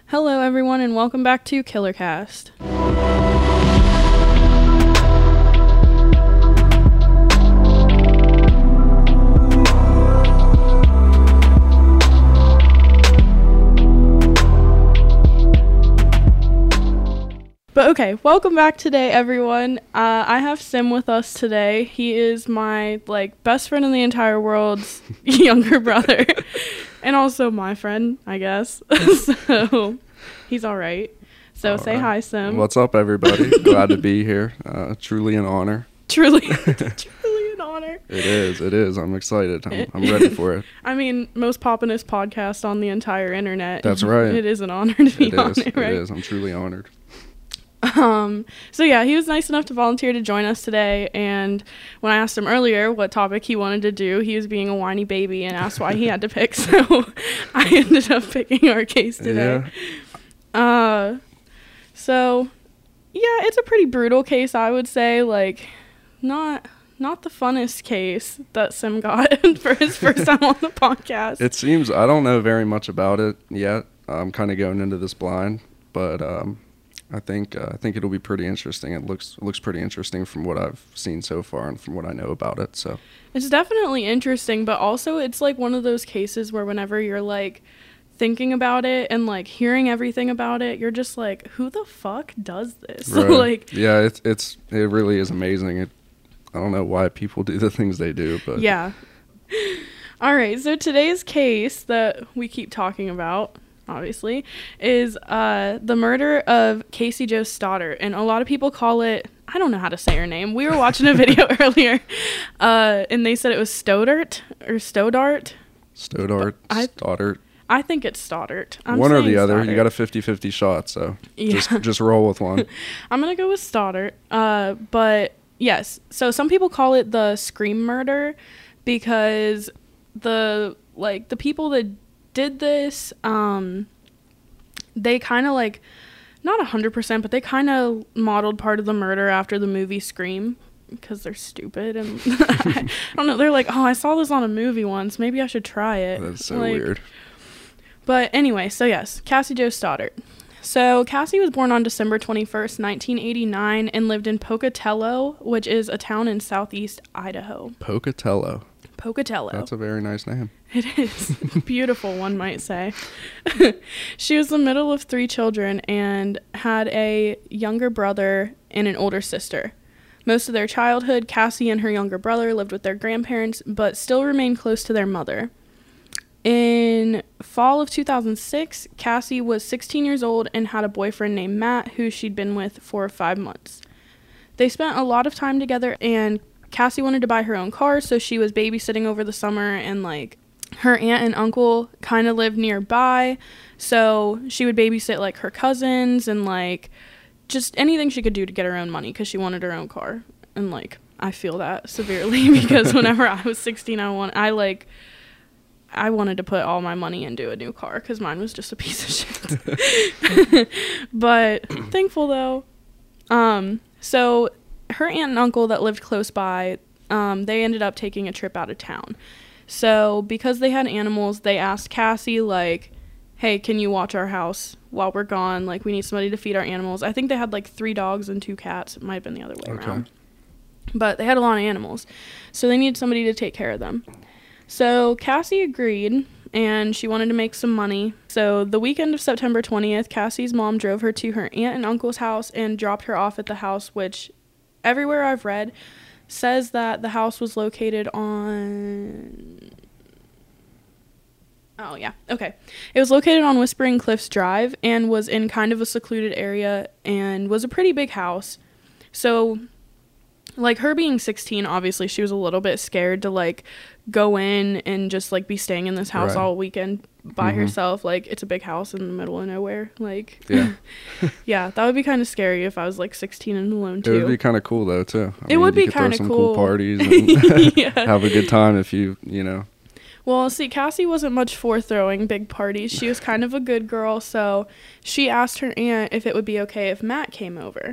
Hello, everyone, and welcome back to KillerCast. But okay, welcome back today, everyone. I have Sim with us today. He is my, best friend in the entire world's younger brother. And also my friend, I guess. So, he's all right. So, say hi, Sim. What's up, everybody? Glad to be here. Truly an honor. Truly an honor. It is. I'm excited. I'm ready for it. I mean, most poppinest podcast on the entire internet. That's right. It is an honor to be on it, right? It is. I'm truly honored. So yeah, he was nice enough to volunteer to join us today, and when I asked him earlier what topic he wanted to do, he was being a whiny baby and asked why he had to pick, so I ended up picking our case today. Yeah. So yeah, it's a pretty brutal case, I would say, not the funnest case that Sim got for his first time on the podcast. It seems, I don't know very much about it yet. I'm kind of going into this blind, but I think it'll be pretty interesting. It looks pretty interesting from what I've seen so far and from what I know about it. So it's definitely interesting, but also it's like one of those cases where whenever you're thinking about it and hearing everything about it, you're just like, who the fuck does this? Right. Yeah, it really is amazing. I don't know why people do the things they do, but yeah. All right, so today's case that we keep talking about, obviously, is the murder of Casey Jo Stoddart. And a lot of people call it, I don't know how to say her name. We were watching a video earlier, and they said it was Stoddart or Stoddart. Stoddart. I think it's Stoddart. One or the other. Stoddart. You got a 50-50 shot, so yeah. just roll with one. I'm going to go with Stoddart. But yes, so some people call it the Scream murder because the people that did this, they kind of not 100%, but they kind of modeled part of the murder after the movie Scream because they're stupid and I don't know, they're like, oh, I saw this on a movie once, maybe I should try it. That's so weird. But anyway, so yes, Cassie Jo Stoddart. So Cassie was born on December 21st, 1989 and lived in Pocatello, which is a town in southeast Idaho. Pocatello. That's a very nice name. It is. Beautiful, one might say. She was the middle of 3 children and had a younger brother and an older sister. Most of their childhood, Cassie and her younger brother lived with their grandparents, but still remained close to their mother. In fall of 2006, Cassie was 16 years old and had a boyfriend named Matt, who she'd been with for 5 months. They spent a lot of time together, and Cassie wanted to buy her own car, so she was babysitting over the summer, and her aunt and uncle kind of lived nearby, so she would babysit her cousins and just anything she could do to get her own money because she wanted her own car. And I feel that severely because whenever I was 16, I wanted to put all my money into a new car because mine was just a piece of shit. But thankful though. So her aunt and uncle that lived close by, they ended up taking a trip out of town. So because they had animals, they asked Cassie, hey, can you watch our house while we're gone? We need somebody to feed our animals. I think they had 3 dogs and 2 cats. It might have been the other way around. But they had a lot of animals. So they needed somebody to take care of them. So Cassie agreed, and she wanted to make some money. So the weekend of September 20th, Cassie's mom drove her to her aunt and uncle's house and dropped her off at the house, which everywhere I've read says that the house was located on... Oh, yeah. Okay. It was located on Whispering Cliffs Drive and was in kind of a secluded area and was a pretty big house. So, her being 16, obviously she was a little bit scared to, go in and just, be staying in this house all weekend by herself. It's a big house in the middle of nowhere. Yeah. Yeah, that would be kind of scary if I was, 16 and alone, too. It would be kind of cool, though, too. It would be kind of cool. You could throw some cool parties and have a good time if you know. Well, see, Cassie wasn't much for throwing big parties. She was kind of a good girl, so she asked her aunt if it would be okay if Matt came over.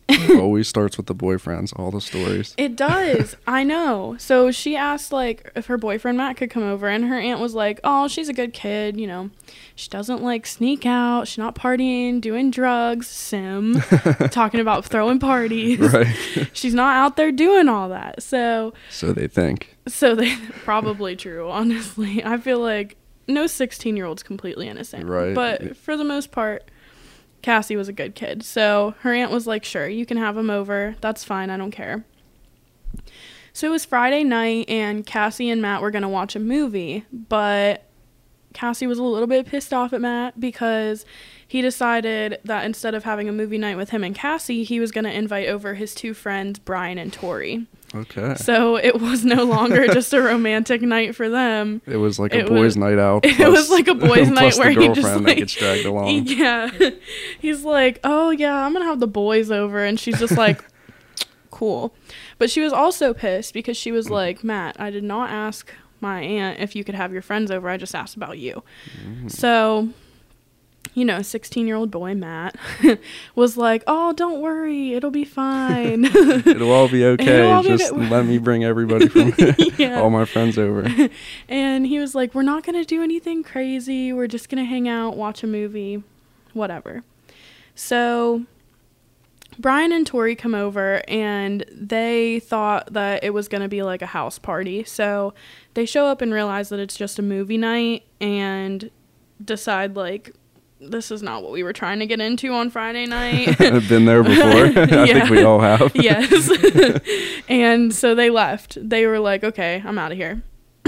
Always starts with the boyfriends, all the stories. It does. I know. So she asked, like, if her boyfriend Matt could come over, and her aunt was like, oh, she's a good kid, you know. She doesn't, like, sneak out. She's not partying, doing drugs, talking about throwing parties. Right. She's not out there doing all that. So they think. So they probably true, honestly. I feel like no 16-year-old's completely innocent. Right. But for the most part, Cassie was a good kid. So her aunt was like, sure, you can have him over. That's fine. I don't care. So it was Friday night, and Cassie and Matt were going to watch a movie. But Cassie was a little bit pissed off at Matt because he decided that instead of having a movie night with him and Cassie, he was going to invite over his two friends, Brian and Tori. Okay. So it was no longer just a romantic night for them. It was like a boys' night out. It was like a boys' night where he just like that gets dragged along. Yeah. He's like, "Oh yeah, I'm going to have the boys over." And she's just like, "Cool." But she was also pissed because she was like, "Matt, I did not ask my aunt if you could have your friends over. I just asked about you." So, you know, 16-year-old boy Matt was like, "Oh, don't worry, it'll be fine. It'll all be okay. Just let me bring everybody from all my friends over." And he was like, "We're not gonna do anything crazy. We're just gonna hang out, watch a movie, whatever." So Brian and Tori come over, and they thought that it was gonna be like a house party. So they show up and realize that it's just a movie night, and decide like, this is not what we were trying to get into on Friday night. I've been there before. I think we all have. Yes. And so they left. They were like, okay, I'm out of here.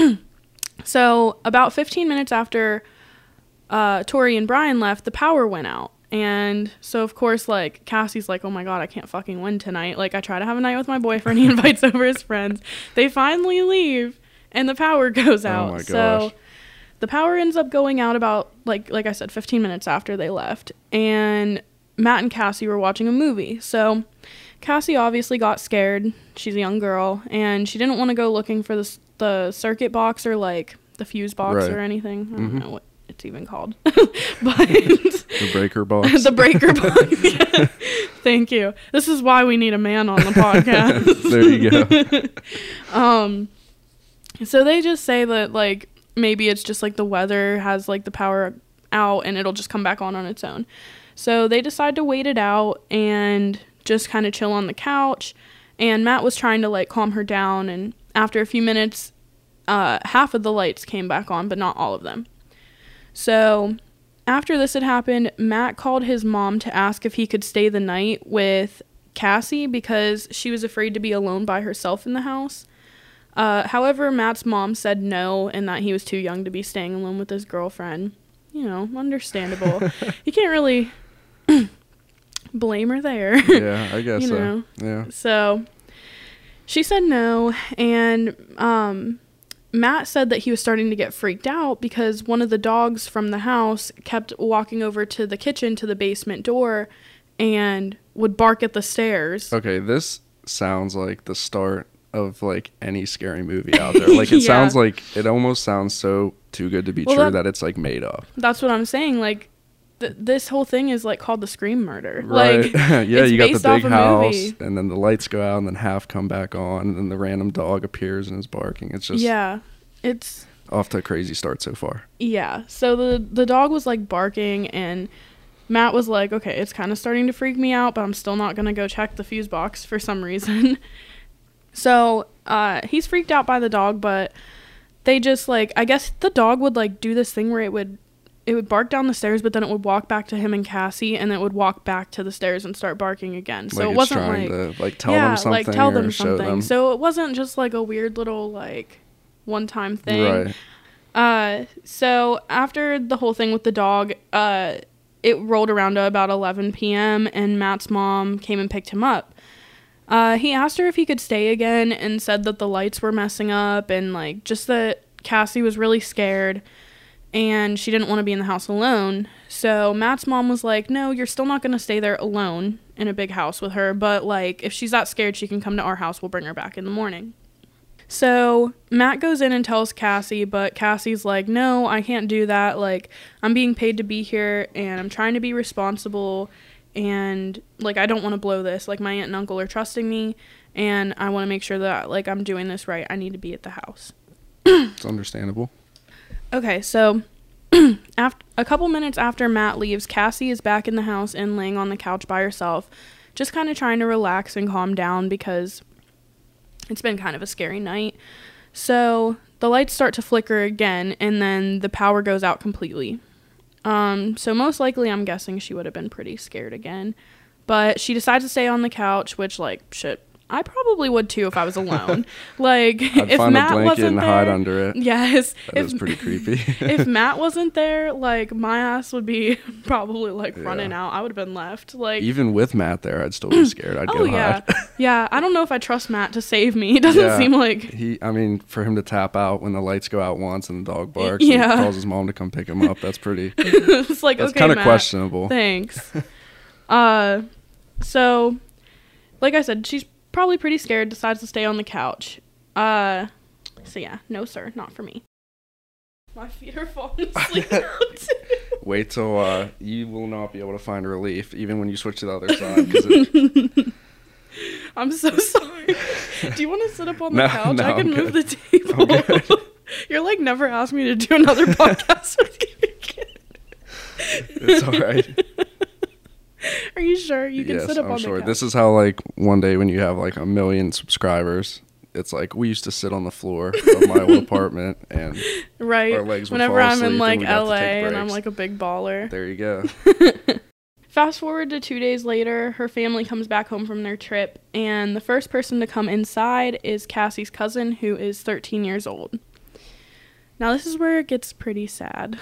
So about 15 minutes after Tori and Brian left, the power went out. And so, of course, like, Cassie's like, oh my God, I can't fucking win tonight. Like, I try to have a night with my boyfriend. He invites over his friends. They finally leave, and the power goes out. Oh my gosh. So the power ends up going out about, like I said, 15 minutes after they left. And Matt and Cassie were watching a movie. So Cassie obviously got scared. She's a young girl. And she didn't want to go looking for the circuit box or, like, the fuse box or anything. I don't know what it's even called. But the breaker box. The breaker box. Yeah. Thank you. This is why we need a man on the podcast. There you go. So they just say that, like, maybe it's just like the weather has like the power out and it'll just come back on its own. So they decide to wait it out and just kind of chill on the couch. And Matt was trying to like calm her down. And after a few minutes, half of the lights came back on, but not all of them. So after this had happened, Matt called his mom to ask if he could stay the night with Cassie because she was afraid to be alone by herself in the house. However, Matt's mom said no and that he was too young to be staying alone with his girlfriend. You know, understandable. You can't really blame her there. Yeah, I guess you know? so. Yeah. So she said no, and Matt said that he was starting to get freaked out because one of the dogs from the house kept walking over to the kitchen to the basement door and would bark at the stairs. Okay, this sounds like the start of like any scary movie out there. Like it sounds like, it almost sounds so too good to be true that it's like made up. That's what I'm saying. Like this whole thing is like called the Scream Murder. Right. Like, yeah, you got the big house movie. And then the lights go out and then half come back on and then the random dog appears and is barking. It's just it's off to a crazy start so far. Yeah. So the dog was like barking and Matt was like, okay, it's kind of starting to freak me out, but I'm still not going to go check the fuse box for some reason. So he's freaked out by the dog, but they just like, I guess the dog would like do this thing where it would bark down the stairs, but then it would walk back to him and Cassie, and then it would walk back to the stairs and start barking again. So like it wasn't trying like to, like tell them something, like tell them or show something. them. So it wasn't just like a weird little like one-time thing. Right. So after the whole thing with the dog, it rolled around to about 11 p.m. and Matt's mom came and picked him up. He asked her if he could stay again and said that the lights were messing up and like just that Cassie was really scared and she didn't want to be in the house alone. So Matt's mom was like, no, you're still not going to stay there alone in a big house with her, but like if she's that scared, she can come to our house. We'll bring her back in the morning. So Matt goes in and tells Cassie, but Cassie's like, no, I can't do that. Like, I'm being paid to be here and I'm trying to be responsible and like I don't want to blow this. Like my aunt and uncle are trusting me, and I want to make sure that like I'm doing this right. I need to be at the house. It's understandable. Okay, so after a couple minutes after Matt leaves, Cassie is back in the house and laying on the couch by herself, just kind of trying to relax and calm down because it's been kind of a scary night. So the lights start to flicker again, and then the power goes out completely. So most likely I'm guessing she would have been pretty scared again. But she decides to stay on the couch, which, like, shit, I probably would too if I was alone. Like, I'd if find Matt a blanket wasn't and there, hide under it. yes, That is pretty creepy. if Matt wasn't there, like, my ass would be probably like Yeah. running out. I would have been left. Like, Even with Matt there, I'd still be scared. I'd oh go yeah, hide. yeah. I don't know if I trust Matt to save me. He doesn't Yeah. seem like. I mean, for him to tap out when the lights go out once and the dog barks Yeah. and calls his mom to come pick him up, that's pretty. It's like, That's okay, kind of Matt, questionable. thanks. So, like I said, she's probably pretty scared. Decides to stay on the couch. So yeah, no sir, not for me. My feet are falling asleep now too. Wait till you will not be able to find relief, even when you switch to the other side. 'Cause I'm so sorry. Do you want to sit up on the No, couch? no, I can I'm move good. the table. I'm good. You're like never asked me to do another podcast with you again. It's all right. Are you sure you can Yes, sit up I'm on sure. the couch? This is how, like, one day when you have like 1 million subscribers, it's like we used to sit on the floor of my old apartment, and right. our legs would Whenever fall I'm in asleep like and we'd have to LA take and I'm breaks. like a big baller. There you go. Fast forward to 2 days later, her family comes back home from their trip, and the first person to come inside is Cassie's cousin, who is 13 years old. Now, this is where it gets pretty sad.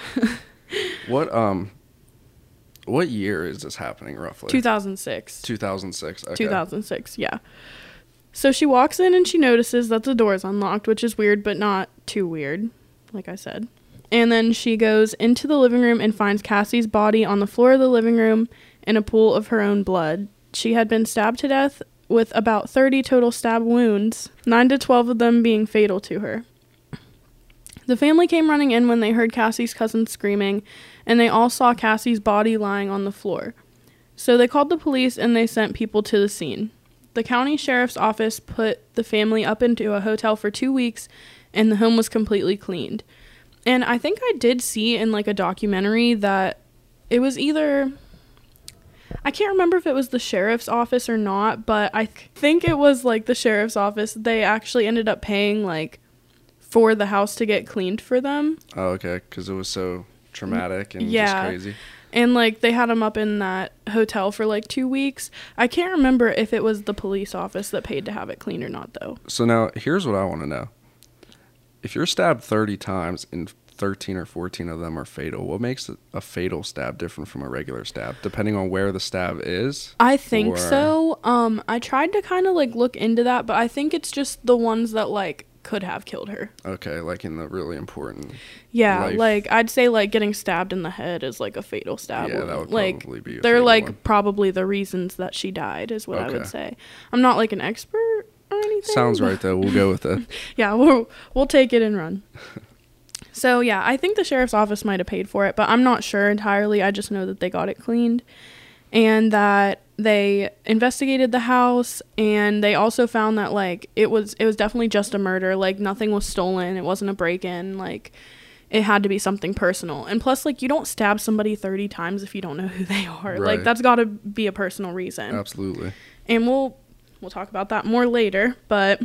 What year is this happening roughly? 2006. 2006. Okay. 2006, yeah. So she walks in and she notices that the door is unlocked, which is weird, but not too weird, like I said. And then she goes into the living room and finds Cassie's body on the floor of the living room in a pool of her own blood. She had been stabbed to death with about 30 total stab wounds, 9 to 12 of them being fatal to her. The family came running in when they heard Cassie's cousin screaming, and they all saw Cassie's body lying on the floor. So they called the police and they sent people to the scene. The county sheriff's office put the family up into a hotel for 2 weeks, and the home was completely cleaned. And I think I did see in like a documentary that it was either, I can't remember if it was the sheriff's office or not, but I think it was like the sheriff's office. They actually ended up paying like for the house to get cleaned for them. Oh, okay. Because it was so traumatic and just Yeah. crazy. And like they had them up in that hotel for like 2 weeks. I can't remember if it was the police office that paid to have it cleaned or not though. So now, here's what I want to know. If you're stabbed 30 times and 13 or 14 of them are fatal, what makes a fatal stab different from a regular stab, depending on where the stab is? I think Or- so. I tried to kind of like look into that, but I think it's just the ones that like could have killed her. Okay, like in the really important... Yeah, Life. like I'd say like getting stabbed in the head is like a fatal stab. Yeah, that would like probably be a they're fatal like one. probably the reasons that she died is what I would Okay. say. I'm not like an expert or anything. Sounds right, though. We'll go with it. Yeah, we'll take it and run. So yeah, I think the sheriff's office might have paid for it, but I'm not sure entirely. I just know that they got it cleaned and that they investigated the house, and they also found that like it was definitely just a murder. Like nothing was stolen. It wasn't a break-in. Like it had to be something personal. And plus, like, you don't stab somebody 30 times if you don't know who they are. Right. Like that's got to be a personal reason. Absolutely. And we'll talk about that more later, but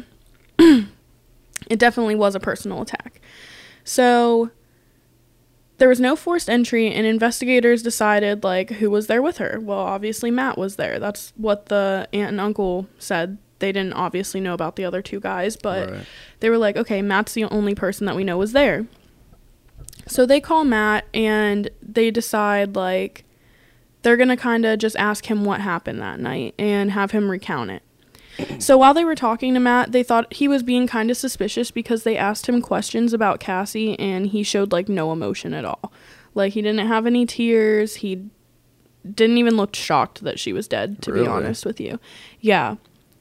it definitely was a personal attack. So there was no forced entry, and investigators decided, like, who was there with her? Well, obviously Matt was there. That's what the aunt and uncle said. They didn't obviously know about the other two guys, but Right. they were like, okay, Matt's the only person that we know was there. So they call Matt, and they decide, like, they're going to kind of just ask him what happened that night and have him recount it. So while they were talking to Matt, they thought he was being kind of suspicious because they asked him questions about Cassie, and he showed, like, no emotion at all. Like, he didn't have any tears. He didn't even look shocked that she was dead, to be Really? honest with you. Yeah.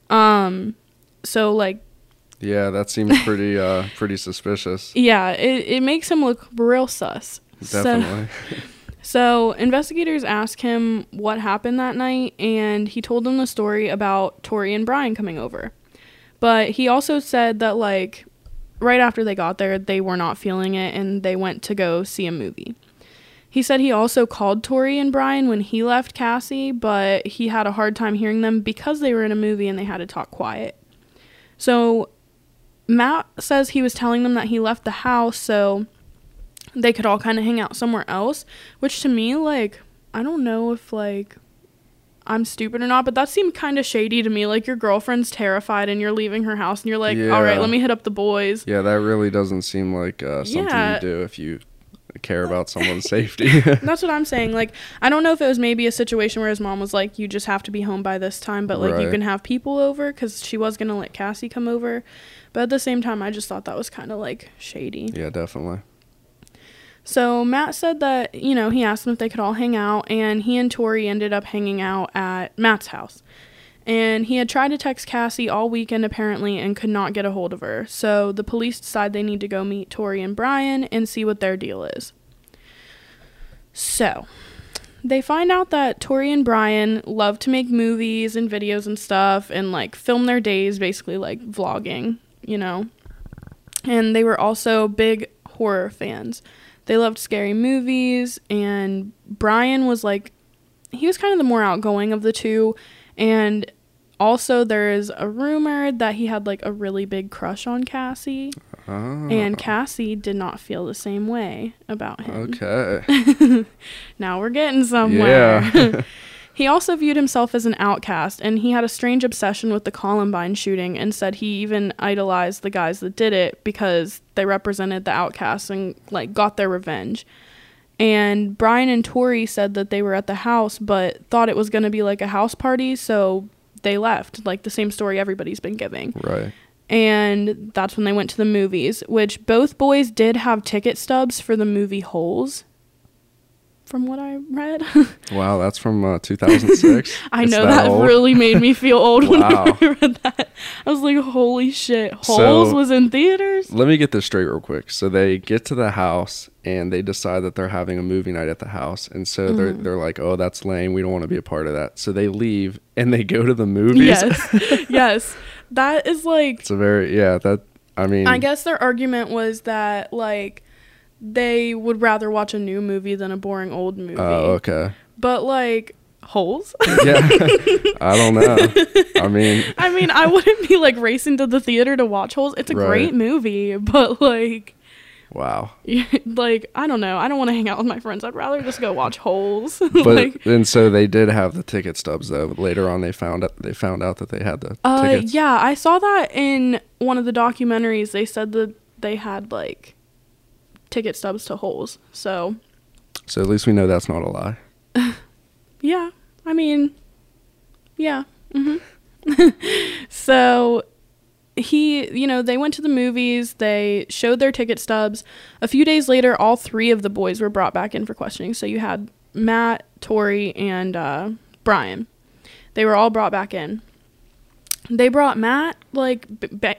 So, like, Yeah, that seems pretty suspicious. yeah, it makes him look real sus. Definitely. So investigators asked him what happened that night, and he told them the story about Tori and Brian coming over. But he also said that, like, right after they got there, they were not feeling it, and they went to go see a movie. He said he also called Tori and Brian when he left Cassie, but he had a hard time hearing them because they were in a movie and they had to talk quiet. So Matt says he was telling them that he left the house so they could all kind of hang out somewhere else, which to me, like, I don't know if, like, I'm stupid or not, but that seemed kind of shady to me. Like, your girlfriend's terrified and you're leaving her house and you're like, all right, let me hit up the boys. Yeah, that really doesn't seem like something you do if you care about someone's safety. That's what I'm saying. Like, I don't know if it was maybe a situation where his mom was like, you just have to be home by this time, but, like, you can have people over, because she was going to let Cassie come over. But at the same time, I just thought that was kind of, like, shady. Yeah, definitely. So Matt said that, you know, he asked them if they could all hang out, and he and Tori ended up hanging out at Matt's house. And he had tried to text Cassie all weekend, apparently, and could not get a hold of her. So the police decide they need to go meet Tori and Brian and see what their deal is. So they find out that Tori and Brian love to make movies and videos and stuff and, like, film their days, basically, like, vlogging, you know. And they were also big horror fans. They loved scary movies, and Brian was, like, he was kind of the more outgoing of the two. And also, there is a rumor that he had, like, a really big crush on Cassie. Oh. And Cassie did not feel the same way about him. Okay. Now we're getting somewhere. Yeah. He also viewed himself as an outcast, and he had a strange obsession with the Columbine shooting and said he even idolized the guys that did it because they represented the outcasts and, like, got their revenge. And Brian and Tori said that they were at the house but thought it was going to be, like, a house party, so they left, like the same story everybody's been giving. Right. And that's when they went to the movies, which both boys did have ticket stubs for the movie Holes, from what I read. Wow, that's from 2006. I know, that really made me feel old when I read that. I was like, holy shit, Holes was in theaters? Let me get this straight real quick. So they get to the house and they decide that they're having a movie night at the house. And so they're like, oh, that's lame. We don't want to be a part of that. So they leave and they go to the movies. Yes. Yes. That is like... It's a very... Yeah, that... I mean... I guess their argument was that, like, they would rather watch a new movie than a boring old movie. Oh, okay. But, like, Holes? Yeah. I don't know. I mean, I wouldn't be, like, racing to the theater to watch Holes. It's a great movie, but, like... Wow. Like, I don't know. I don't want to hang out with my friends. I'd rather just go watch Holes. But and so they did have the ticket stubs though. Later on, they found out that they had the tickets. Yeah, I saw that in one of the documentaries. They said that they had, like, ticket stubs to Holes. So at least we know that's not a lie. Yeah, I mean, yeah. So they went to the movies, they showed their ticket stubs. A few days later, all three of the boys were brought back in for questioning. So you had Matt, Tori, and Brian. They were all brought back in. They brought Matt, like, they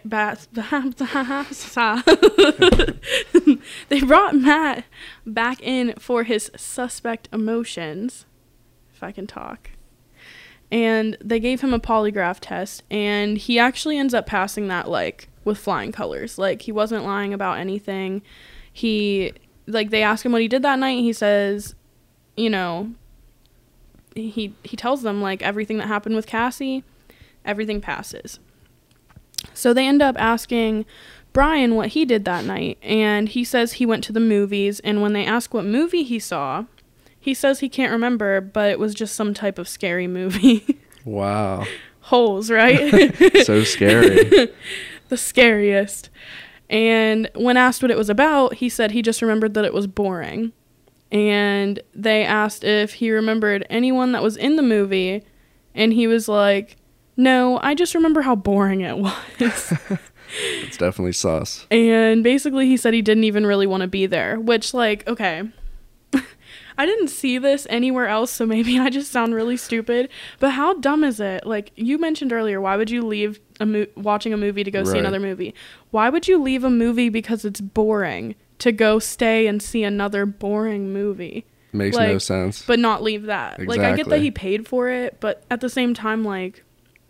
brought Matt back in for his suspect emotions, if I can talk. And they gave him a polygraph test, and he actually ends up passing that, like, with flying colors. Like, he wasn't lying about anything. They ask him what he did that night. He says, you know, he tells them, like, everything that happened with Cassie, everything passes. So they end up asking Brian what he did that night, and he says he went to the movies, and when they ask what movie he saw, he says he can't remember, but it was just some type of scary movie. Wow. Holes, right? So scary. The scariest. And when asked what it was about, he said he just remembered that it was boring. And they asked if he remembered anyone that was in the movie, and he was like, no, I just remember how boring it was. It's definitely sus. And basically he said he didn't even really want to be there, which, like, okay. I didn't see this anywhere else, so maybe I just sound really stupid. But how dumb is it? Like, you mentioned earlier, why would you leave watching a movie to go see another movie? Why would you leave a movie because it's boring to go stay and see another boring movie? Makes like, no sense. but not leave that. Like, I get that he paid for it, but at the same time, like...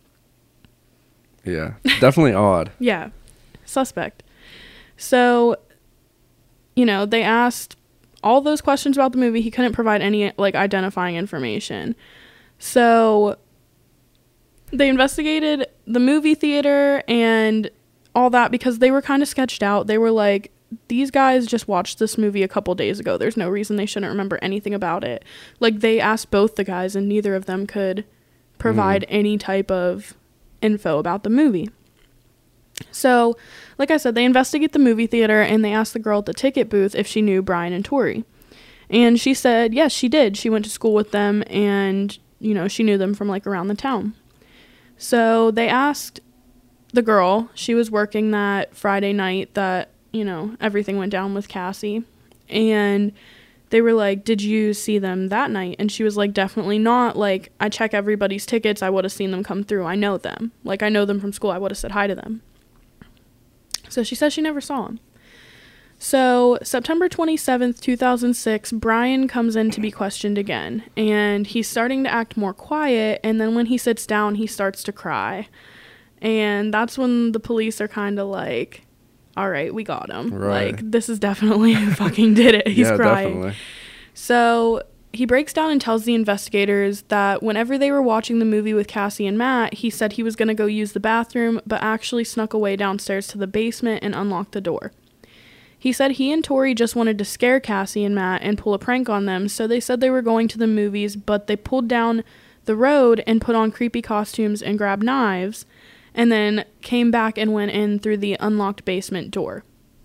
Yeah, definitely odd. Yeah, suspect. So, you know, they asked all those questions about the movie. He couldn't provide any, like, identifying information. So, they investigated the movie theater and all that because they were kind of sketched out. They were like, these guys just watched this movie a couple days ago. There's no reason they shouldn't remember anything about it. Like, they asked both the guys, and neither of them could provide any type of info about the movie. So, like I said, they investigate the movie theater, and they asked the girl at the ticket booth if she knew Brian and Tori. And she said, yes, she did. She went to school with them, and, you know, she knew them from, like, around the town. So, they asked the girl, she was working that Friday night that, you know, everything went down with Cassie, and they were like, did you see them that night? And she was like, definitely not. Like, I check everybody's tickets. I would have seen them come through. I know them. Like, I know them from school. I would have said hi to them. So she says she never saw them. So September 27th, 2006, Brian comes in to be questioned again, and he's starting to act more quiet, and then when he sits down, he starts to cry. And that's when the police are kind of like, all right, we got him. Right. Like, this is definitely who fucking did it. He's crying. Definitely. So he breaks down and tells the investigators that whenever they were watching the movie with Cassie and Matt, he said he was going to go use the bathroom, but actually snuck away downstairs to the basement and unlocked the door. He said he and Tori just wanted to scare Cassie and Matt and pull a prank on them, so they said they were going to the movies, but they pulled down the road and put on creepy costumes and grabbed knives, and then came back and went in through the unlocked basement door.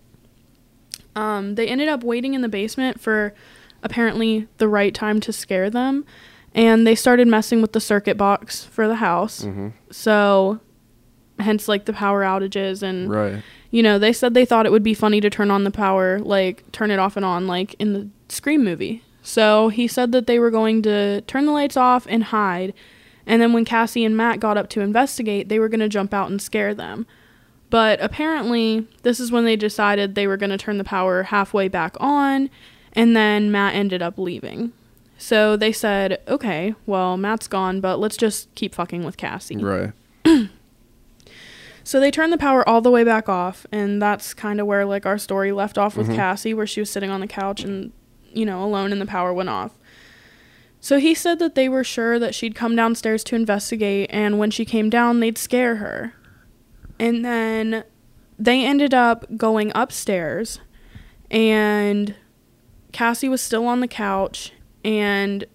They ended up waiting in the basement for apparently the right time to scare them, and they started messing with the circuit box for the house. So, hence, like, the power outages, and, right. you know, they said they thought it would be funny to turn on the power, like, turn it off and on, like, in the Scream movie. So, he said that they were going to turn the lights off and hide, and then when Cassie and Matt got up to investigate, they were going to jump out and scare them. But apparently, this is when they decided they were going to turn the power halfway back on, and then Matt ended up leaving. So they said, okay, well, Matt's gone, but let's just keep fucking with Cassie. Right. So they turned the power all the way back off, and that's kind of where, like, our story left off with Cassie, where she was sitting on the couch and, you know, alone, and the power went off. So he said that they were sure that she'd come downstairs to investigate, and when she came down, they'd scare her. And then they ended up going upstairs, and Cassie was still on the couch, and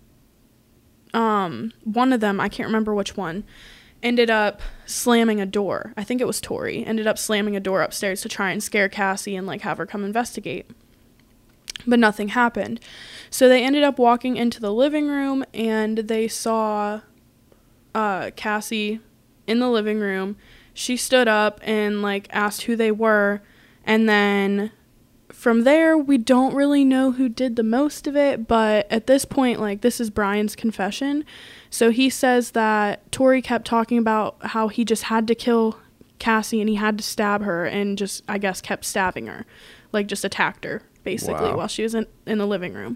one of them, I can't remember which one, ended up slamming a door. I think it was Tori. Ended up slamming a door upstairs to try and scare Cassie and, like, have her come investigate. But nothing happened. So they ended up walking into the living room, and they saw Cassie in the living room. She stood up and, like, asked who they were, and then from there, we don't really know who did the most of it, but at this point, like, this is Brian's confession. So he says that Tori kept talking about how he just had to kill Cassie and he had to stab her, and just, I guess, kept stabbing her. Like, just attacked her, basically, while she was in the living room.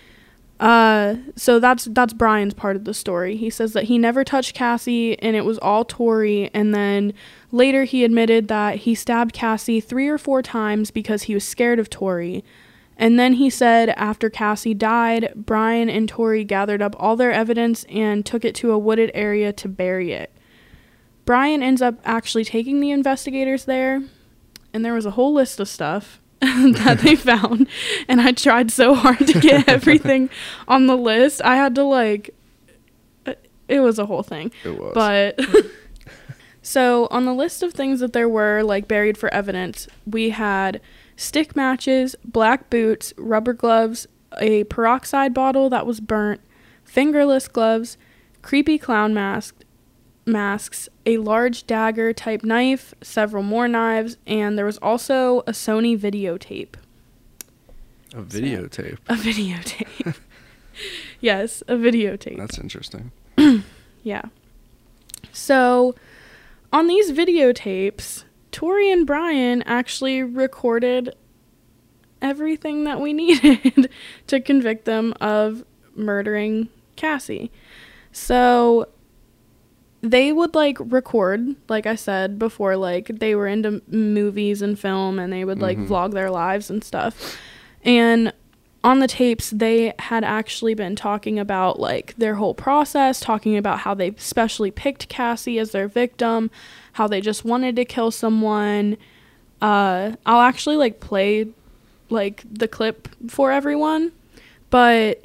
So that's Brian's part of the story. He says that he never touched Cassie, and it was all Tori, and then later he admitted that he stabbed Cassie 3 or 4 times because he was scared of Tori. And then he said after Cassie died, Brian and Tori gathered up all their evidence and took it to a wooded area to bury it. Brian ends up actually taking the investigators there, and there was a whole list of stuff that they found, and I tried so hard to get everything on the list. I had to, like, it was a whole thing. It was. But so on the list of things that there were, like, buried for evidence, we had stick matches, black boots, rubber gloves, a peroxide bottle that was burnt, fingerless gloves, creepy clown masks, a large dagger type knife, several more knives, and there was also a Sony videotape. A videotape? A videotape. Yes, a videotape. That's interesting. Yeah. So, on these videotapes, Tori and Brian actually recorded everything that we needed to convict them of murdering Cassie. So they would like record, like I said before, like they were into movies and film, and they would like vlog their lives and stuff. And on the tapes, they had actually been talking about like their whole process, talking about how they specially picked Cassie as their victim, how they just wanted to kill someone. I'll actually like play like the clip for everyone, but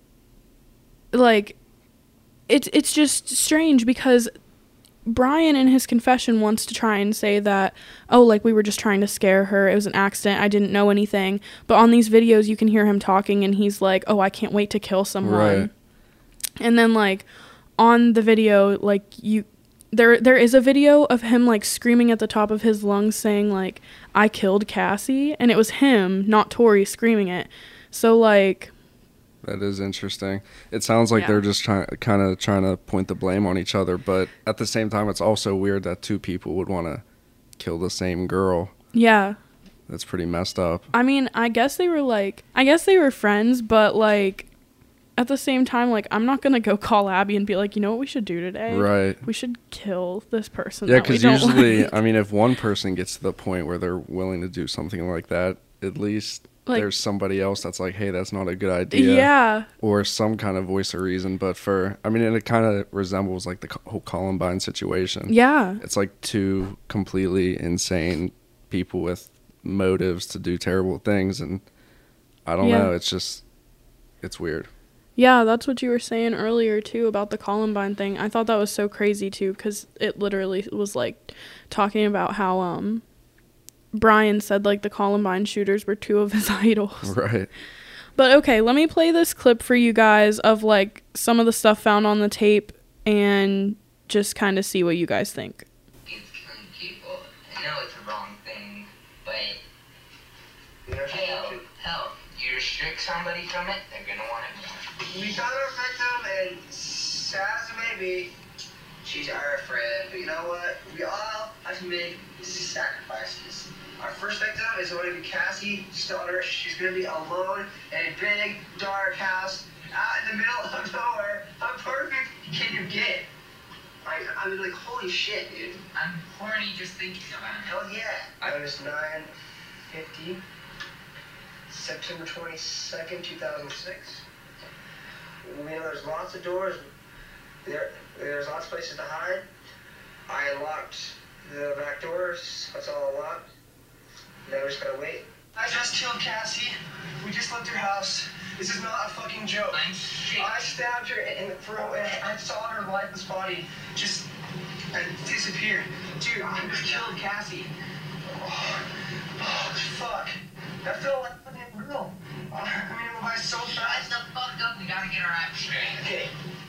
like it's just strange because Brian in his confession wants to try and say that, oh, like we were just trying to scare her, it was an accident, I didn't know anything. But on these videos you can hear him talking and he's like, oh, I can't wait to kill someone. Right. And then like on the video, like there is a video of him like screaming at the top of his lungs saying like, I killed Cassie, and it was him, not Tori, screaming it. So like, that is interesting. It sounds like they're just trying to point the blame on each other, but at the same time, it's also weird that two people would want to kill the same girl. Yeah. That's pretty messed up. I mean, I guess they were friends, but like, at the same time, like, I'm not going to go call Abby and be like, you know what we should do today? Right. We should kill this person. Yeah, because usually, I mean, if one person gets to the point where they're willing to do something like that, at least like, there's somebody else that's like, hey, that's not a good idea. Yeah. Or some kind of voice of reason. But and it kind of resembles like the whole Columbine situation. Yeah. It's like two completely insane people with motives to do terrible things. And I don't know. It's weird. Yeah, that's what you were saying earlier, too, about the Columbine thing. I thought that was so crazy, too, because it literally was, like, talking about how Brian said, like, the Columbine shooters were two of his idols. Right. But, okay, let me play this clip for you guys of, like, some of the stuff found on the tape and just kind of see what you guys think. It's killing people. I know it's a wrong thing, but hell, you restrict somebody from it, they're going to want it more. We found our victim, and sad as it may be, she's our friend. But you know what? We all have to make sacrifices. Our first victim is going to be Cassie Stoner. She's going to be alone in a big, dark house out in the middle of nowhere. How perfect can you get? I mean, like, holy shit, dude. I'm horny just thinking about it. Hell yeah. Notice 9:50, September 22nd, 2006. You know, there's lots of doors. There's lots of places to hide. I unlocked the back doors. That's all unlocked. Now we just gotta wait. I just killed Cassie. We just left her house. This is not a fucking joke. I stabbed her in the throat, and I saw her lifeless body just disappear. Dude, I just killed Cassie. Oh, fuck. That felt like fucking real. I mean, it went by so fast. Shut the fuck up. We gotta get our act straight. Okay.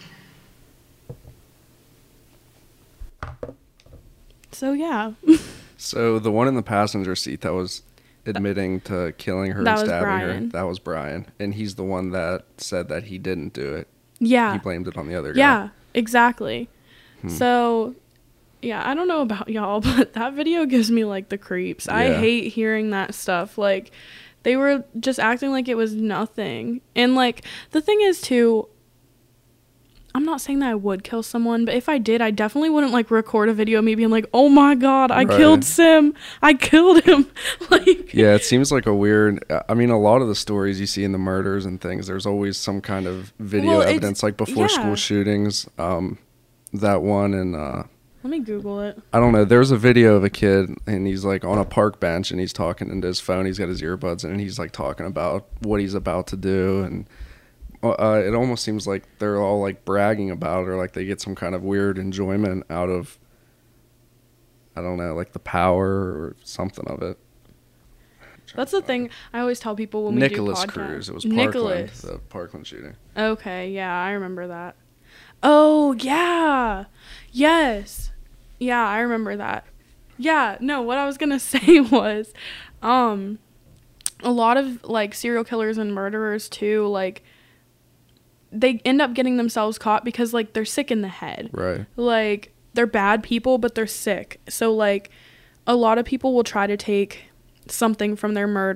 So, yeah. So, the one in the passenger seat that was admitting to killing her and stabbing her, that was Brian. And he's the one that said that he didn't do it. Yeah. He blamed it on the other guy. Yeah, exactly. So, yeah, I don't know about y'all, but that video gives me, like, the creeps. Yeah. I hate hearing that stuff. Like, they were just acting like it was nothing. And, like, the thing is, too, I'm not saying that I would kill someone, but if I did, I definitely wouldn't, like, record a video of me being like, oh, my God, I killed Sim. I killed him. Like, yeah, it seems like a weird... I mean, a lot of the stories you see in the murders and things, there's always some kind of video evidence, like before school shootings. That one and... let me Google it. I don't know. There's a video of a kid, and he's, like, on a park bench, and he's talking into his phone. He's got his earbuds in, and he's, like, talking about what he's about to do, and... it almost seems like they're all like bragging about it, or like they get some kind of weird enjoyment out of, I don't know, like the power or something of it. That's the thing I always tell people when we do podcasts. Nicholas Cruz. It was Parkland, the Parkland shooting. Okay, yeah, I remember that. Oh, yeah. Yes. Yeah, I remember that. Yeah, no, what I was going to say was, a lot of, like, serial killers and murderers, too, like, they end up getting themselves caught because, like, they're sick in the head. Right. Like, they're bad people, but they're sick. So, like, a lot of people will try to take something from their murder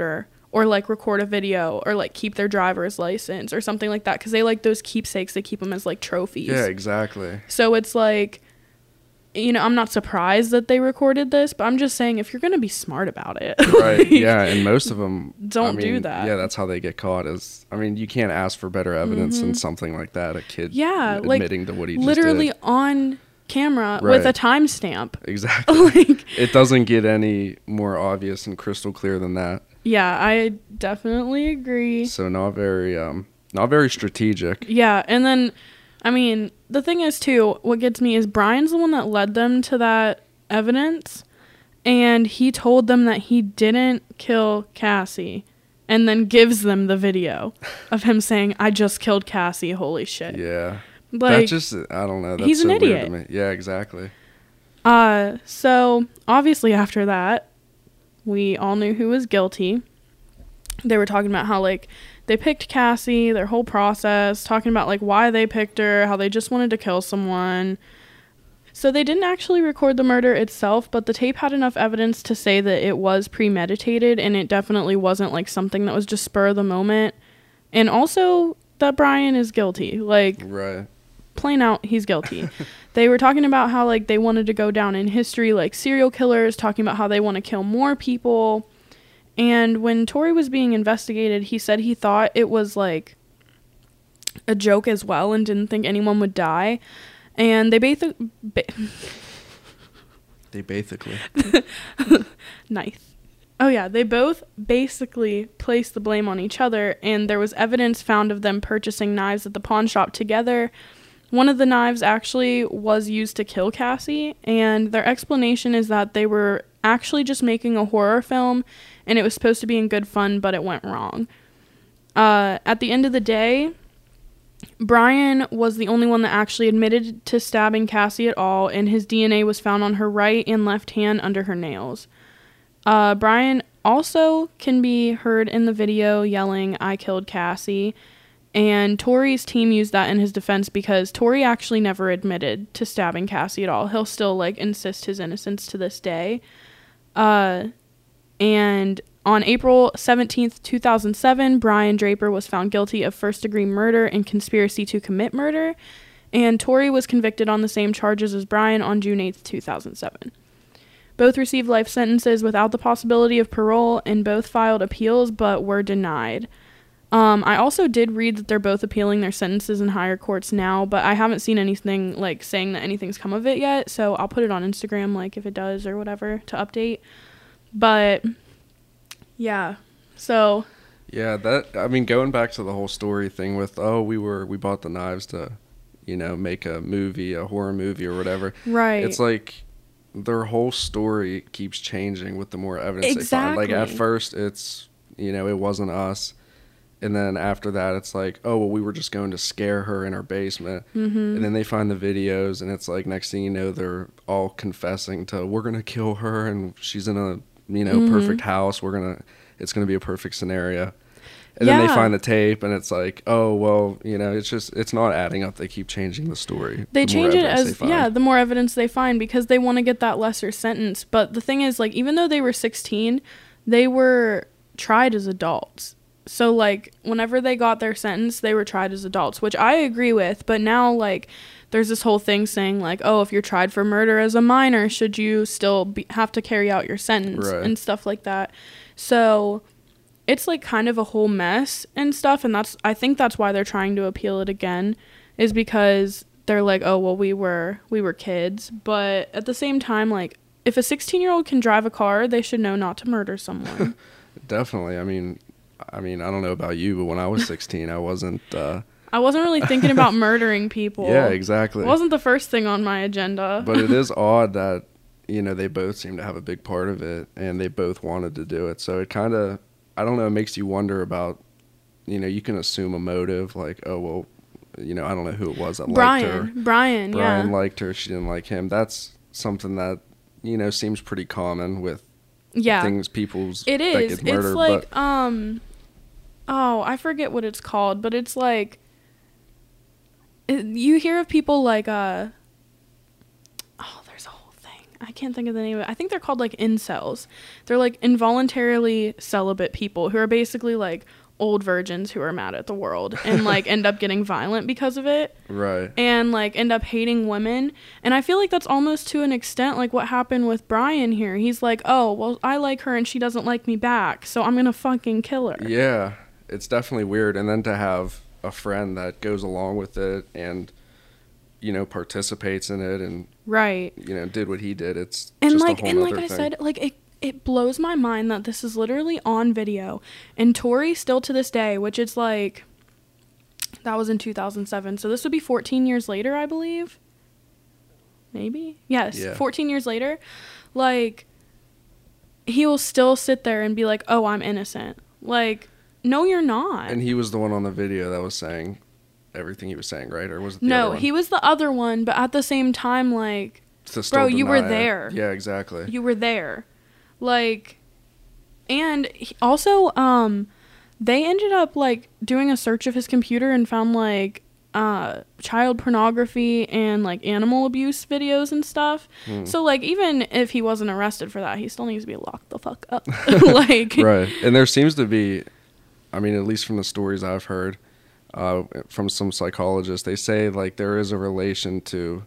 or like record a video or like keep their driver's license or something like that, because they like those keepsakes, they keep them as like trophies. Yeah, exactly. So it's like, you know, I'm not surprised that they recorded this, but I'm just saying, if you're gonna be smart about it, Right. like, Yeah, and most of them don't do that. Yeah, that's how they get caught. Is, I mean, you can't ask for better evidence than something like that. A kid admitting to what he literally just did. on camera Right. with a timestamp. Exactly. Like, it doesn't get any more obvious and crystal clear than that. yeah, I definitely agree. So not very strategic. Yeah, and then, I mean, the thing is, too, what gets me is Brian's the one that led them to that evidence, and he told them that he didn't kill Cassie, and then gives them the video of him saying, I just killed Cassie, holy shit. Yeah. Like, That just, I don't know. That's he's so an weird idiot. to me. Yeah, exactly. So, obviously after that, we all knew who was guilty. They were talking about how, like, they picked Cassie, their whole process, talking about, like, why they picked her, how they just wanted to kill someone. So they didn't actually record the murder itself, but the tape had enough evidence to say that it was premeditated, and it definitely wasn't, like, something that was just spur of the moment. And also that Brian is guilty. Like, Right. plain out, he's guilty. They were talking about how, like, they wanted to go down in history like serial killers, talking about how they want to kill more people. And when Tory was being investigated, he said he thought it was like a joke as well and didn't think anyone would die. And they They basically. Nice. Oh yeah, they both basically placed the blame on each other, and there was evidence found of them purchasing knives at the pawn shop together. One of the knives actually was used to kill Cassie, and their explanation is that they were actually just making a horror film, and it was supposed to be in good fun, but it went wrong. At the end of the day, Brian was the only one that actually admitted to stabbing Cassie at all, and his DNA was found on her right and left hand under her nails. Brian also can be heard in the video yelling, I killed Cassie. And Tory's team used that in his defense because Tory actually never admitted to stabbing Cassie at all. He'll still, like, insist his innocence to this day. And on April 17th, 2007, Brian Draper was found guilty of first-degree murder and conspiracy to commit murder. And Tory was convicted on the same charges as Brian on June 8th, 2007. Both received life sentences without the possibility of parole, and both filed appeals but were denied. I also did read that they're both appealing their sentences in higher courts now, but I haven't seen anything, like, saying that anything's come of it yet, so I'll put it on Instagram, like, if it does or whatever, to update. But, yeah, so... Yeah, that, I mean, going back to the whole story thing with, we bought the knives to, you know, make a movie, a horror movie or whatever. Right. It's like their whole story keeps changing with the more evidence they find. Like, at first, it's, you know, it wasn't us. And then after that, it's like, oh, well, we were just going to scare her in her basement. Mm-hmm. And then they find the videos, and it's like, next thing you know, they're all confessing to, we're going to kill her, and she's in a, you know, perfect house. It's going to be a perfect scenario. And then they find the tape, and it's like, oh, well, you know, it's not adding up. They keep changing the story. They change it as, the more evidence they find, because they want to get that lesser sentence. But the thing is, like, even though they were 16, they were tried as adults. So, like, whenever they got their sentence, they were tried as adults, which I agree with. But now, like, there's this whole thing saying, like, oh, if you're tried for murder as a minor, should you still have to carry out your sentence and stuff like that. So it's, like, kind of a whole mess and stuff. And I think that's why they're trying to appeal it again, is because they're like, oh, well, we were kids. But at the same time, like, if a 16-year-old can drive a car, they should know not to murder someone. Definitely. I mean, I don't know about you, but when I was 16, I wasn't really thinking about murdering people. Yeah, exactly. It wasn't the first thing on my agenda. But it is odd that, you know, they both seem to have a big part of it, and they both wanted to do it. So it kind of, I don't know, it makes you wonder about, you know, you can assume a motive, like, oh, well, you know, I don't know who it was that liked her. Brian liked her, she didn't like him. That's something that, you know, seems pretty common with things people's it is. That get murdered, it's like, oh, I forget what it's called, but it's like, you hear of people like, there's a whole thing. I I can't think of the name of it. I think they're called like incels. They're like involuntarily celibate people who are basically like old virgins who are mad at the world and like end up getting violent because of it. Right. And like end up hating women. And I feel like that's almost to an extent like what happened with Brian here. He's like, oh, well, I like her and she doesn't like me back, so I'm gonna fucking kill her. Yeah, it's definitely weird. And then to have a friend that goes along with it and, you know, participates in it and, right, you know, did what he did. It's and just like a whole and like other I thing. said, like it blows my mind that this is literally on video, and Tori still to this day, which is like, that was in 2007, so this would be 14 years later, I believe. Maybe? Yes, Yeah. 14 years later. Like, he will still sit there and be like, oh, I'm innocent. Like, no, you're not. And he was the one on the video that was saying everything he was saying, right? Or was it the No, other one? he was the other one, but at the same time, like, To still bro, you were deny it. there. Yeah, exactly. you were there. Like, and also, they ended up, like, doing a search of his computer and found, like, child pornography and, like, animal abuse videos and stuff. So, like, even if he wasn't arrested for that, he still needs to be locked the fuck up. Like, Right. And there seems to be, I mean, at least from the stories I've heard from some psychologists, they say, like, there is a relation to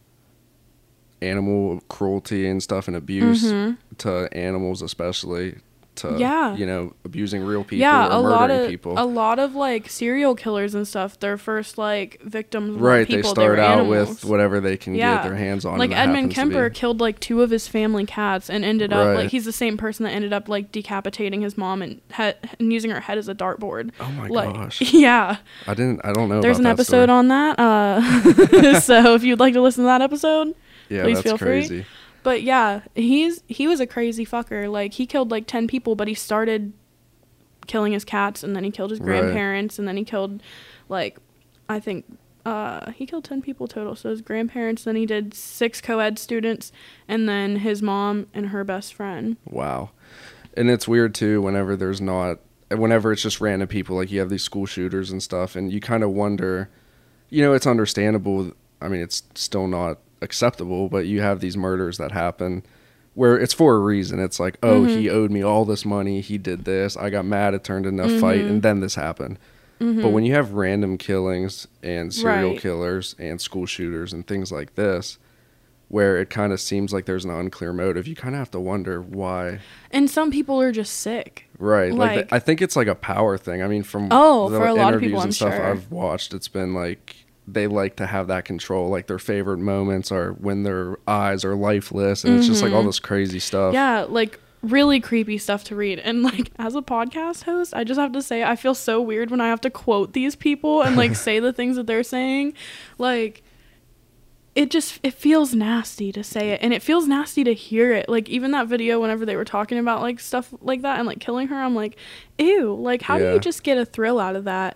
animal cruelty and stuff and abuse to animals, especially to, Yeah. you know, abusing real people yeah, or murdering a people. lot of, like, serial killers and stuff, their first, like, victims were Right, people, they start were out animals. with whatever they can get their hands on. Like, and that Edmund happens to Kemper be- killed, like, 2 of his family cats and ended up, Right. like, he's the same person that ended up, like, decapitating his mom and using her head as a dartboard. Oh my Like, gosh. yeah. I don't know There's an about that episode story. on that. So if you'd like to listen to that episode, Yeah, please that's feel free. crazy. But yeah, he was a crazy fucker. Like, he killed like 10 people, but he started killing his cats, and then he killed his Right. grandparents, and then he killed, like, I think he killed 10 people total. So his grandparents, then he did 6 co-ed students, and then his mom and her best friend. Wow. And it's weird too whenever it's just random people, like you have these school shooters and stuff, and you kind of wonder, you know, it's understandable. I mean, it's still not acceptable, but you have these murders that happen where it's for a reason. It's like, oh, he owed me all this money, he did this, I got mad, it turned into a fight, and then this happened. But when you have random killings and serial Right. killers and school shooters and things like this, where it kind of seems like there's an unclear motive, you kind of have to wonder why. And some people are just sick. Right. Like- I think it's like a power thing. I mean, from Oh, the for a lot of interviews people, and I'm stuff sure. I've watched, it's been like they like to have that control. Like their favorite moments are when their eyes are lifeless, and it's just like all this crazy stuff. Yeah, like really creepy stuff to read. And like, as a podcast host, I just have to say I feel so weird when I have to quote these people and like say the things that they're saying. Like, it feels nasty to say it, and it feels nasty to hear it. Like, even that video, whenever they were talking about like stuff like that and like killing her, I'm like, ew, like, how do Yeah. you just get a thrill out of that?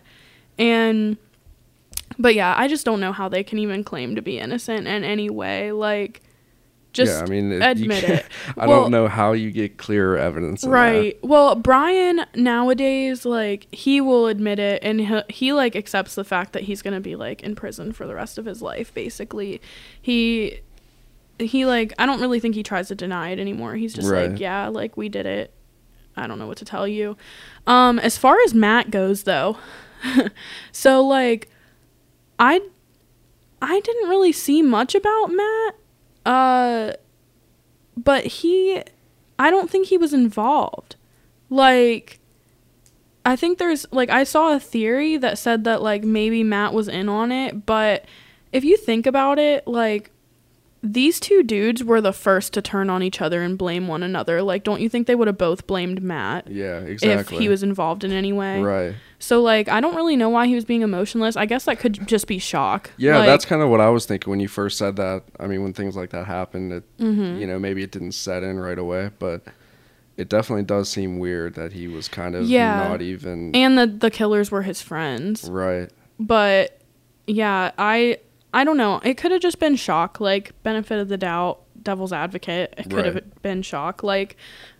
But yeah, I just don't know how they can even claim to be innocent in any way. Like, just yeah, I mean, admit it. I Well, don't know how you get clearer evidence. Than right. Well, Brian nowadays, like, he will admit it, and he like accepts the fact that he's gonna be like in prison for the rest of his life. Basically, he like, I don't really think he tries to deny it anymore. He's just Right. like, yeah, like, we did it. I don't know what to tell you. As far as Matt goes, though, so like, I didn't really see much about Matt. But I don't think he was involved. Like, I think there's, like, I saw a theory that said that, like, maybe Matt was in on it, but if you think about it, like, these two dudes were the first to turn on each other and blame one another. Like, don't you think they would have both blamed Matt Yeah, exactly. if he was involved in any way? right. So, like, I don't really know why he was being emotionless. I guess that could just be shock. Yeah, Like, that's kind of what I was thinking when you first said that. I mean, when things like that happen, it Mm-hmm. you know, maybe it didn't set in right away, but it definitely does seem weird that he was kind of Yeah. not even and the killers were his friends. right. But yeah, I don't know. It could have just been shock, like, benefit of the doubt, devil's advocate. It could Right. have been shock. Like,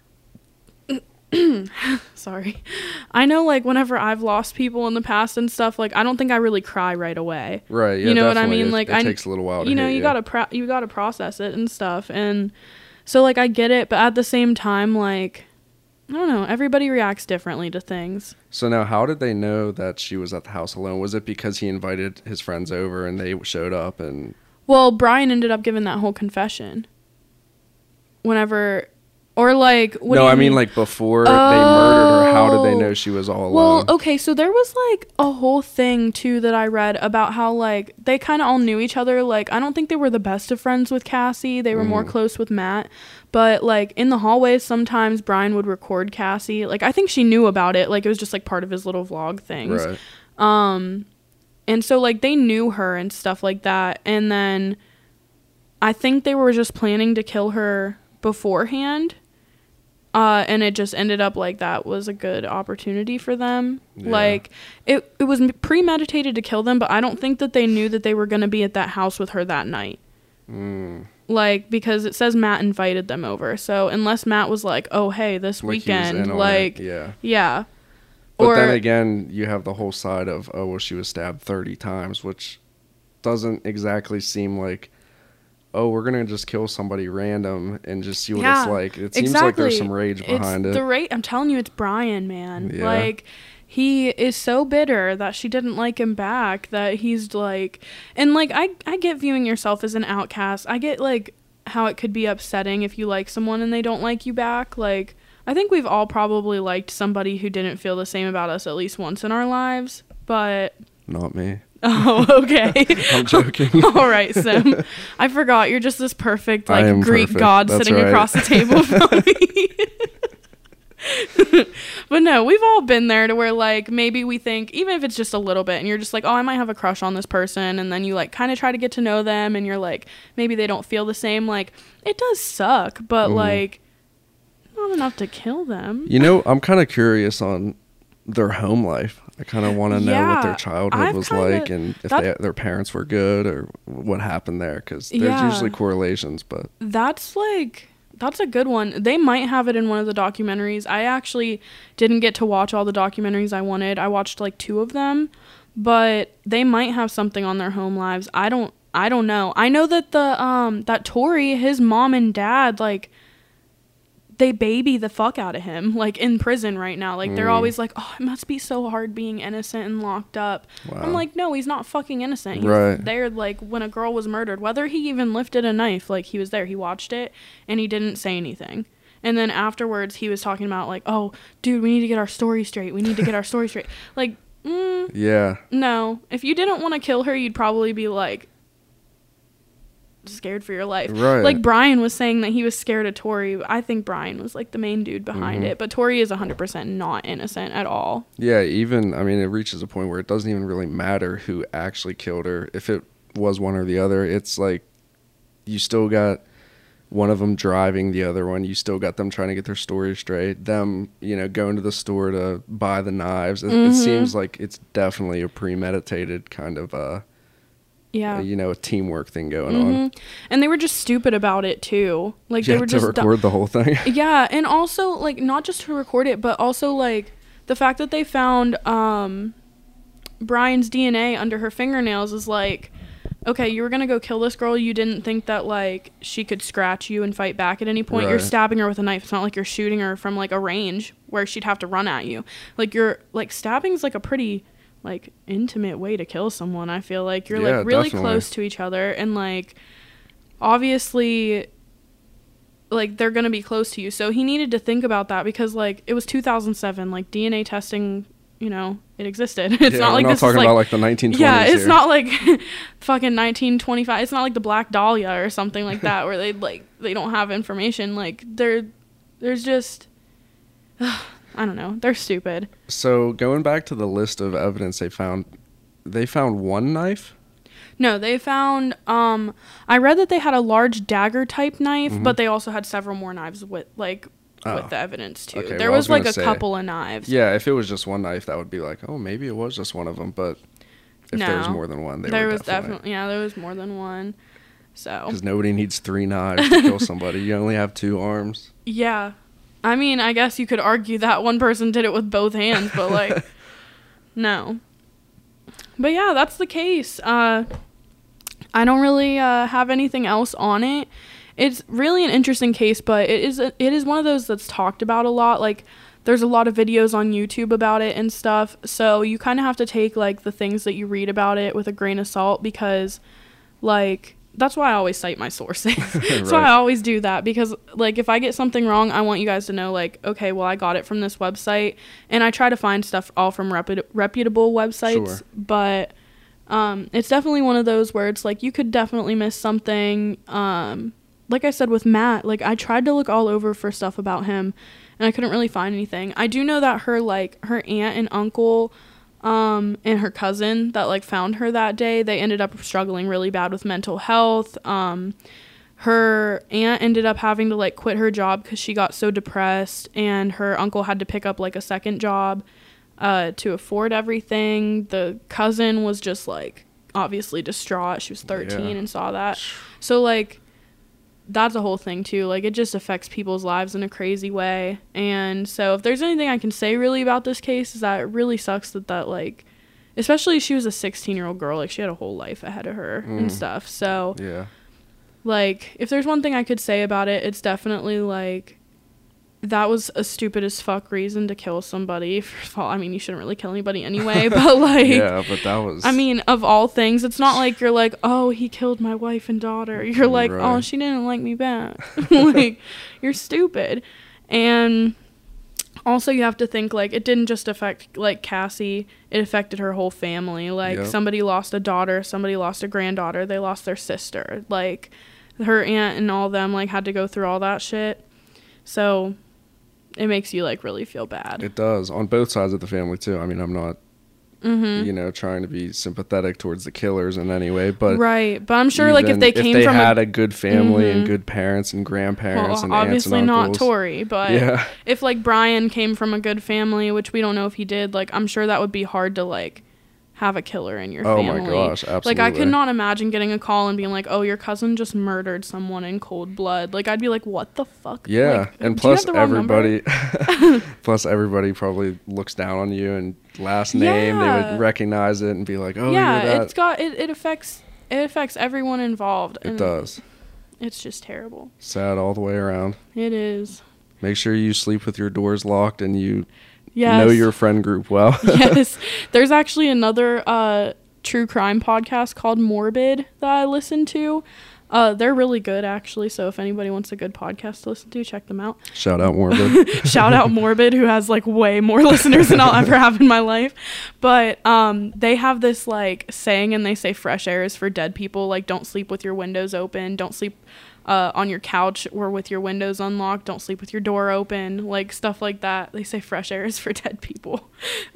sorry. I know, like, whenever I've lost people in the past and stuff, like, I don't think I really cry right away. Right. Yeah, You know what I definitely. mean? It Like, it takes a little while to you know, hit you gotta process it and stuff. And So, like, I get it, but at the same time, like, I don't know, everybody reacts differently to things. So now, how did they know that she was at the house alone? Was it because he invited his friends over and they showed up and... Well, Brian ended up giving that whole confession. Whenever... Or, like, what do No, you I mean, like, before they murdered her, how did they know she was all Well, alone? okay, so there was, like, a whole thing, too, that I read about how, like, they kind of all knew each other. Like, I don't think they were the best of friends with Cassie. They were more close with Matt. But, like, in the hallways, sometimes Brian would record Cassie. Like, I think she knew about it. Like, it was just, like, part of his little vlog things. Right. And so, like, they knew her and stuff like that. And then I think they were just planning to kill her beforehand. And it just ended up like that was a good opportunity for them. Yeah. Like, it was premeditated to kill them, but I don't think that they knew that they were going to be at that house with her that night. Like, because it says Matt invited them over. So unless Matt was like, oh, hey, this Like he was in weekend, on like, it, yeah. But Or then again, you have the whole side of, oh, well, she was stabbed 30 times, which doesn't exactly seem like, oh, we're going to just kill somebody random and just see what it's like. It seems like there's some rage behind it. I'm telling you, it's Brian, man. Yeah. Like, he is so bitter that she didn't like him back, that he's like... And, like, I get viewing yourself as an outcast. I get, like, how it could be upsetting if you like someone and they don't like you back. Like, I think we've all probably liked somebody who didn't feel the same about us at least once in our lives, but... Not me. Oh, okay. I'm joking. All right, Sim. I forgot. You're just this perfect, I like, am Greek perfect. god That's sitting right. across the table from me. But no, we've all been there to where, like, maybe we think, even if it's just a little bit, and you're just like, oh, I might have a crush on this person, and then you, like, kind of try to get to know them, and you're like, maybe they don't feel the same. Like, it does suck, but, like, not enough to kill them. You know, I'm kind of curious on their home life. I kind of want to know what their Yeah, childhood I've was kinda- like and if their parents were good or what happened there, because there's Yeah. usually correlations, but... That's a good one. They might have it in one of the documentaries. I actually didn't get to watch all the documentaries I wanted. I watched like 2 of them, but they might have something on their home lives. I don't know. I know that that Tori, his mom and dad, like, they baby the fuck out of him, like, in prison right now. Like, they're always like, oh, it must be so hard being innocent and locked up. Wow. I'm like, no, he's not fucking innocent. He Right. was there, like, when a girl was murdered. Whether he even lifted a knife, like, he was there. He watched it, and he didn't say anything. And then afterwards, he was talking about, like, oh, dude, we need to get our story straight. We need to get our story straight. Like, Yeah. no. If you didn't want to kill her, you'd probably be, like, scared for your life. Right. Like, Brian was saying that he was scared of Tori. I think Brian was, like, the main dude behind it. But Tori is 100% not innocent at all. Yeah, even, I mean, it reaches a point where it doesn't even really matter who actually killed her. If it was one or the other, it's like you still got one of them driving the other one. You still got them trying to get their story straight. Them, you know, going to the store to buy the knives. It seems like it's definitely a premeditated kind of, Yeah. you know, a teamwork thing going on. And they were just stupid about it, too. Like, they Yeah, were to just... record the whole thing. Yeah, and also, like, not just to record it, but also, like, the fact that they found Brian's DNA under her fingernails is like, okay, you were gonna go kill this girl. You didn't think that, like, she could scratch you and fight back at any point. You're Right. stabbing her with a knife. It's not like you're shooting her from, like, a range where she'd have to run at you. Like, you're, like, stabbing's, like, a pretty, like, intimate way to kill someone. I feel like you're, Yeah, like, really definitely. close to each other, and, like, obviously, like, they're gonna be close to you. So he needed to think about that because, like, it was 2007. Like, DNA testing, you know, it existed. It's Yeah, not like we're not this is talking like, about like the 1920s. yeah, it's here. not like fucking 1925. It's not like the Black Dahlia or something like that where they don't have information. Like, there's just I don't know. They're stupid. So going back to the list of evidence they found one knife. No, they found I read that they had a large dagger type knife, but they also had several more knives with with the evidence too. Okay, There well, I was was gonna like a say, couple of knives. Yeah, if it was just one knife, that would be like, oh, maybe it was just one of them. But if there was No. more than one, There were was definitely. yeah, there was more than one. So Because nobody needs 3 knives to kill somebody. You only have 2 arms. yeah, I mean, I guess you could argue that one person did it with both hands, but like, no. But yeah, that's the case. I don't really have anything else on it. it's really an interesting case, but it is one of those that's talked about a lot. Like, there's a lot of videos on YouTube about it and stuff, so you kind of have to take, like, the things that you read about it with a grain of salt, because, like, that's why I always cite my sources. That's why I always do that, because, like, if I get something wrong, I want you guys to know, like, okay, well, I got it from this website, and I try to find stuff all from reputable websites. Sure. But it's definitely one of those where it's like you could definitely miss something. Like I said with Matt, like, I tried to look all over for stuff about him, and I couldn't really find anything. I do know that her aunt and uncle and her cousin that, like, found her that day, they ended up struggling really bad with mental health. Her aunt ended up having to, like, quit her job because she got so depressed, and her uncle had to pick up, like, a second job to afford everything. The cousin was just, like, obviously distraught. She was 13 and saw that. So, like, that's a whole thing too. Like, it just affects people's lives in a crazy way. And so if there's anything I can say really about this case, is that it really sucks that like, especially she was a 16-year-old girl, like, she had a whole life ahead of her and stuff. So Yeah. like, if there's one thing I could say about it, it's definitely, like, that was a stupid as fuck reason to kill somebody. First of all, I mean, you shouldn't really kill anybody anyway, but, like, Yeah, but that was... I mean, of all things, it's not like you're like, oh, he killed my wife and daughter. You're like, Right. oh, she didn't like me back. Like, you're stupid. And also, you have to think, like, it didn't just affect, like, Cassie. It affected her whole family. Like, Yep. somebody lost a daughter, somebody lost a granddaughter, they lost their sister. Like, her aunt and all them, like, had to go through all that shit. So it makes you, like, really feel bad. It does, on both sides of the family, too. I mean, I'm not, you know, trying to be sympathetic towards the killers in any way, but... Right, but I'm sure, like, if they came from had a good family and good parents and grandparents and aunts obviously and not uncles... Tori, but Yeah. if, like, Brian came from a good family, which we don't know if he did, like, I'm sure that would be hard to, like, have a killer in your Oh family. my gosh, absolutely. Like, I could not imagine getting a call and being like, oh, your cousin just murdered someone in cold blood. Like, I'd be like, what the fuck? Yeah, Like, and do you have plus the wrong number? everybody... plus everybody probably looks down on you, and last name, they Yeah. would recognize it and be like, oh, Yeah, you're that. it's got... It affects everyone involved. It and does. It's just terrible. Sad all the way around. It is. Make sure you sleep with your doors locked and you Yes. know your friend group well. Yes. There's actually another true crime podcast called Morbid that I listen to. They're really good, actually, so if anybody wants a good podcast to listen to, check them out. Shout out Morbid. Shout out Morbid, who has, like, way more listeners than I'll ever have in my life. But they have this, like, saying, and they say fresh air is for dead people. Like, don't sleep with your windows open. Don't sleep on your couch or with your windows unlocked. Don't sleep with your door open. Like, stuff like that. They say fresh air is for dead people.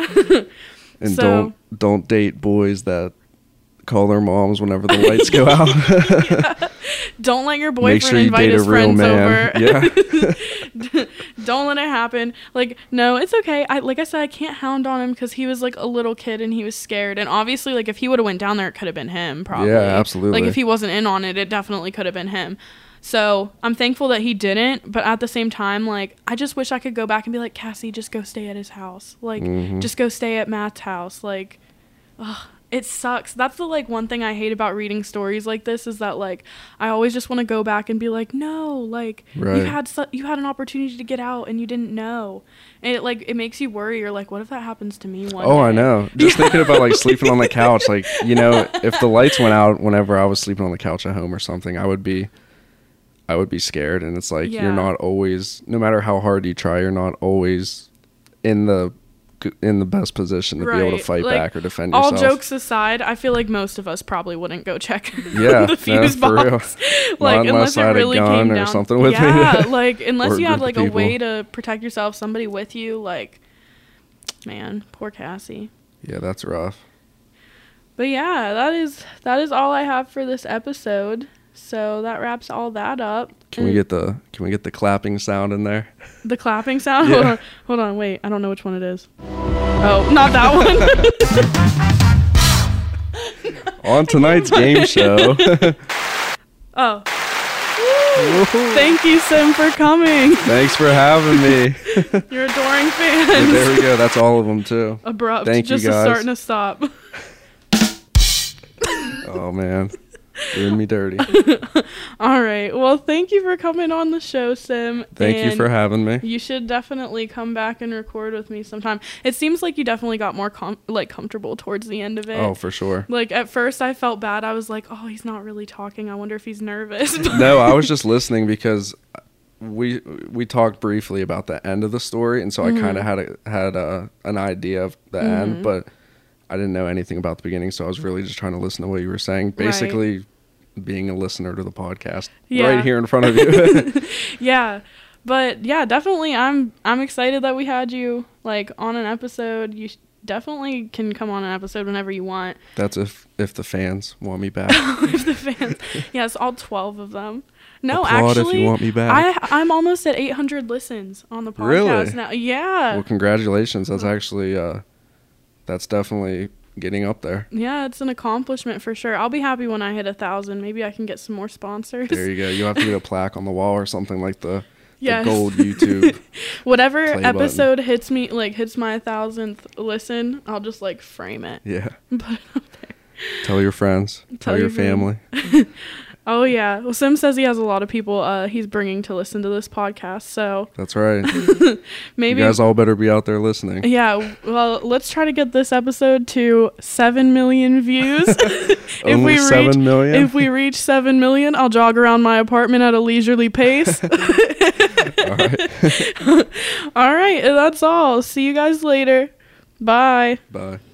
And So- don't date boys that call their moms whenever the lights go out. Don't let your Make boyfriend sure you invite date a his real friends man. over. Yeah. Don't let it happen. Like, no, it's okay. Like I said, I can't hound on him because he was, like, a little kid and he was scared. And obviously, like, if he would have went down there, it could have been him, probably. Yeah, absolutely. Like, if he wasn't in on it, it definitely could have been him. So I'm thankful that he didn't. But at the same time, like, I just wish I could go back and be like, Cassie, just go stay at his house. Like, just go stay at Matt's house. Like, ugh. It sucks. That's the, like, one thing I hate about reading stories like this is that, like, I always just want to go back and be like, no, like, Right. you had an opportunity to get out and you didn't know. And it, like, it makes you worry. You're like, what if that happens to me one day? Oh, I know. Just thinking about, like, sleeping on the couch. Like, you know, if the lights went out whenever I was sleeping on the couch at home or something, I would be scared. And it's like, Yeah. you're not always, no matter how hard you try, you're not always in the best position to be able to Right. fight Like, back or defend all yourself. jokes aside, I feel like most of us probably wouldn't go check Yeah, the fuse for real. box. Like, Not unless I it had a really gun came or down. something with me. Yeah, like, Or unless a you had, group like, of a people. way to protect yourself, somebody with you, like, man, poor Cassie. Yeah, that's rough. But yeah, that is all I have for this episode. So that wraps all that up. Can we get the clapping sound in there? The clapping sound? Yeah. Hold on, wait. I don't know which one it is. Oh, not that one. On tonight's game show. Oh. Thank you, Sim, for coming. Thanks for having me. You're adoring Yeah, fans. there we go. That's all of them too. Abrupt. Thank you, just a guys. start and a stop. Oh man. Doing me dirty. All right. Well, thank you for coming on the show, Sim. Thank you and for having me. You should definitely come back and record with me sometime. It seems like you definitely got more comfortable towards the end of it. Oh, for sure. Like at first I felt bad. I was like, oh, he's not really talking. I wonder if he's nervous. No, I was just listening because we talked briefly about the end of the story, and so I kind of had an idea of the end, but I didn't know anything about the beginning, so I was really just trying to listen to what you were saying. Basically, being a listener to the podcast right here in front of you. Yeah. But yeah, definitely I'm excited that we had you like on an episode. You definitely can come on an episode whenever you want. That's if the fans want me back. If the fans. Yes, all 12 of them. No, Applaud actually, if you want me back. I'm almost at 800 listens on the podcast Really? now. Yeah. Well, congratulations. That's actually that's definitely getting up there. Yeah, it's an accomplishment for sure. I'll be happy when I hit 1,000. Maybe I can get some more sponsors. There you go. You'll have to get a plaque on the wall or something like the Yes. gold YouTube. Whatever play episode hits my 1,000th listen, I'll just like frame it. Yeah. Put it up there. Tell your friends. Tell your family. Oh yeah. Well, Sim says he has a lot of people he's bringing to listen to this podcast, so That's right. maybe You guys all better be out there listening. Yeah, well, let's try to get this episode to 7 million views. Only 7 million? If we reach 7 million, I'll jog around my apartment at a leisurely pace. All right. All right, that's all. See you guys later. Bye. Bye.